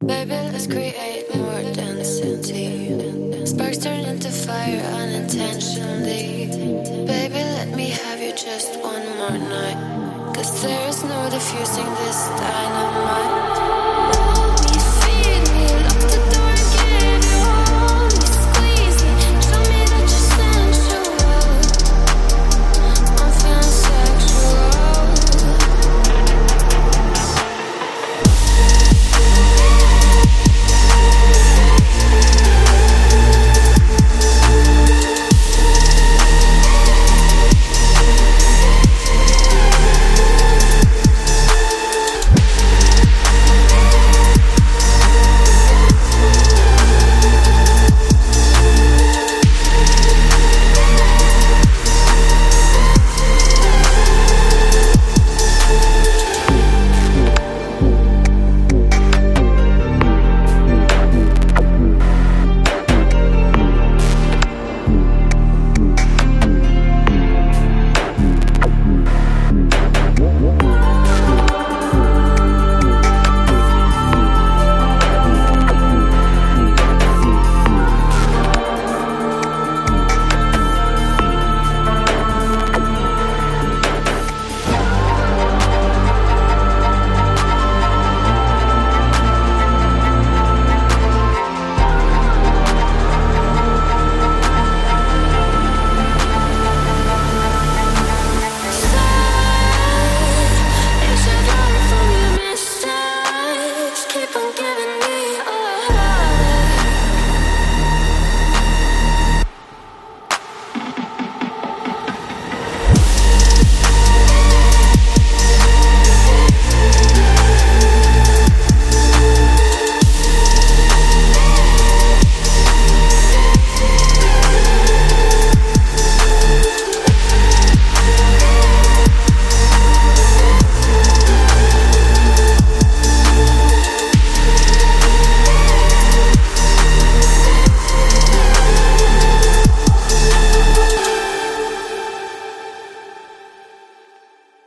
Baby, let's create more density. Sparks turn into fire unintentionally. Baby, let me have you just one more night. 'Cause there is no diffusing this dynamite. Me, feed me, lock the door and give you all. Me, squeeze me, show me that you're sensual. I'm feeling sexual. Keep on giving me